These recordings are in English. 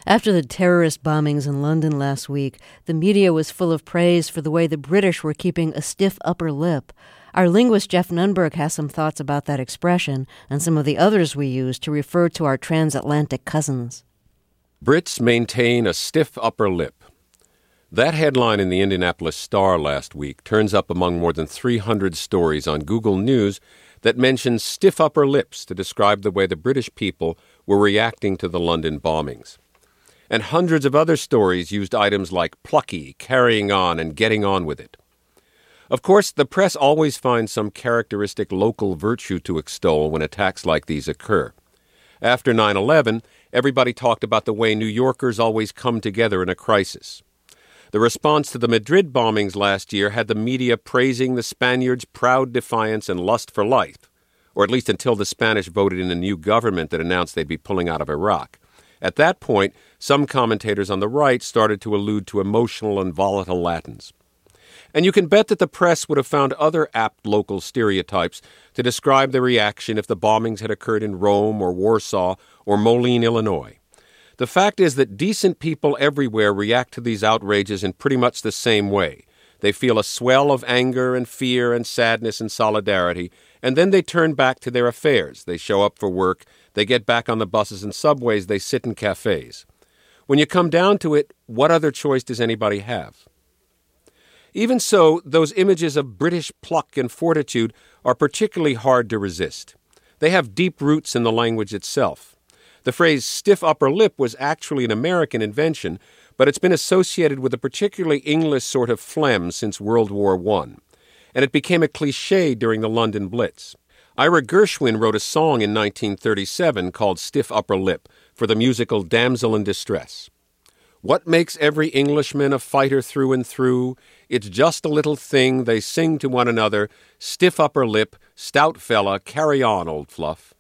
After the terrorist bombings in London last week, the media was full of praise for the way the British were keeping a stiff upper lip. Our linguist Jeff Nunberg has some thoughts about that expression and some of the others we use to refer to our transatlantic cousins. Brits maintain a stiff upper lip. That headline in the Indianapolis Star last week turns up among more than 300 stories on Google News that mentions stiff upper lips to describe the way the British people were reacting to the London bombings. And hundreds of other stories used items like plucky, carrying on, and getting on with it. Of course, the press always finds some characteristic local virtue to extol when attacks like these occur. After 9/11, everybody talked about the way New Yorkers always come together in a crisis. The response to the Madrid bombings last year had the media praising the Spaniards' proud defiance and lust for life, or at least until the Spanish voted in a new government that announced they'd be pulling out of Iraq. At that point, some commentators on the right started to allude to emotional and volatile Latins. And you can bet that the press would have found other apt local stereotypes to describe the reaction if the bombings had occurred in Rome or Warsaw or Moline, Illinois. The fact is that decent people everywhere react to these outrages in pretty much the same way. They feel a swell of anger and fear and sadness and solidarity, and then they turn back to their affairs. They show up for work, they get back on the buses and subways, they sit in cafes. When you come down to it, what other choice does anybody have? Even so, those images of British pluck and fortitude are particularly hard to resist. They have deep roots in the language itself. The phrase stiff upper lip was actually an American invention, but it's been associated with a particularly English sort of phlegm since World War I, and it became a cliché during the London Blitz. Ira Gershwin wrote a song in 1937 called Stiff Upper Lip for the musical Damsel in Distress. What makes every Englishman a fighter through and through? It's just a little thing they sing to one another, stiff upper lip, stout fella, carry on, old fluff.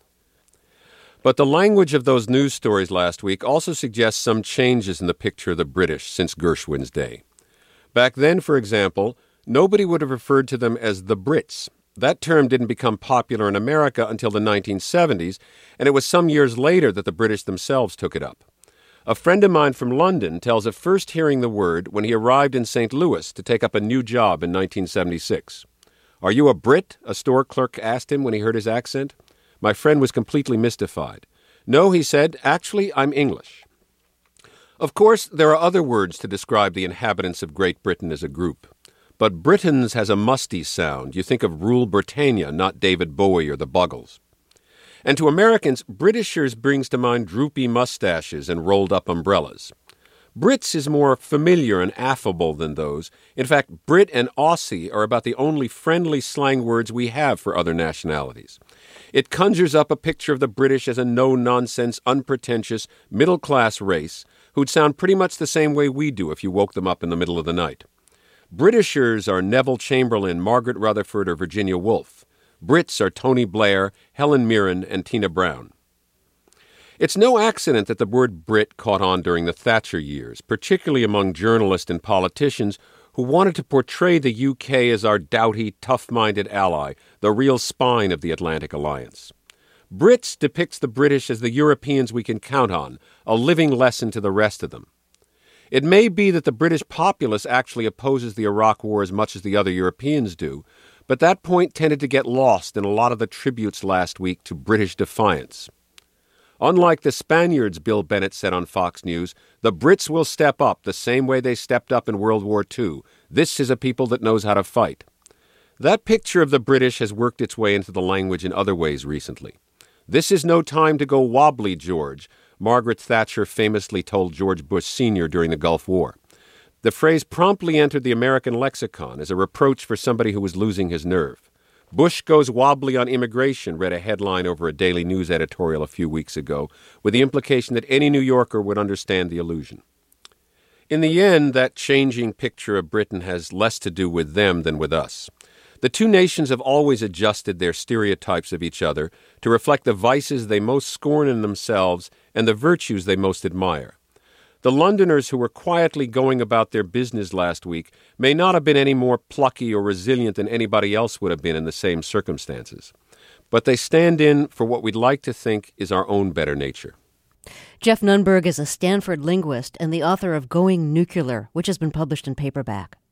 But the language of those news stories last week also suggests some changes in the picture of the British since Gershwin's day. Back then, for example, nobody would have referred to them as the Brits. That term didn't become popular in America until the 1970s, and it was some years later that the British themselves took it up. A friend of mine from London tells of first hearing the word when he arrived in St. Louis to take up a new job in 1976. "Are you a Brit?" a store clerk asked him when he heard his accent. My friend was completely mystified. "No," he said, "actually, I'm English." Of course, there are other words to describe the inhabitants of Great Britain as a group. But Britons has a musty sound. You think of Rule Britannia, not David Bowie or the Buggles. And to Americans, Britishers brings to mind droopy mustaches and rolled-up umbrellas. Brits is more familiar and affable than those. In fact, Brit and Aussie are about the only friendly slang words we have for other nationalities. It conjures up a picture of the British as a no-nonsense, unpretentious, middle-class race who'd sound pretty much the same way we do if you woke them up in the middle of the night. Britishers are Neville Chamberlain, Margaret Rutherford, or Virginia Woolf. Brits are Tony Blair, Helen Mirren, and Tina Brown. It's no accident that the word Brit caught on during the Thatcher years, particularly among journalists and politicians who wanted to portray the UK as our doughty, tough-minded ally, the real spine of the Atlantic Alliance. Brits depicts the British as the Europeans we can count on, a living lesson to the rest of them. It may be that the British populace actually opposes the Iraq War as much as the other Europeans do, but that point tended to get lost in a lot of the tributes last week to British defiance. Unlike the Spaniards, Bill Bennett said on Fox News, the Brits will step up the same way they stepped up in World War II. This is a people that knows how to fight. That picture of the British has worked its way into the language in other ways recently. "This is no time to go wobbly, George," Margaret Thatcher famously told George Bush Sr. during the Gulf War. The phrase promptly entered the American lexicon as a reproach for somebody who was losing his nerve. "Bush goes wobbly on immigration," read a headline over a Daily News editorial a few weeks ago, with the implication that any New Yorker would understand the allusion. In the end, that changing picture of Britain has less to do with them than with us. The two nations have always adjusted their stereotypes of each other to reflect the vices they most scorn in themselves and the virtues they most admire. The Londoners who were quietly going about their business last week may not have been any more plucky or resilient than anybody else would have been in the same circumstances. But they stand in for what we'd like to think is our own better nature. Jeff Nunberg is a Stanford linguist and the author of Going Nuclear, which has been published in paperback.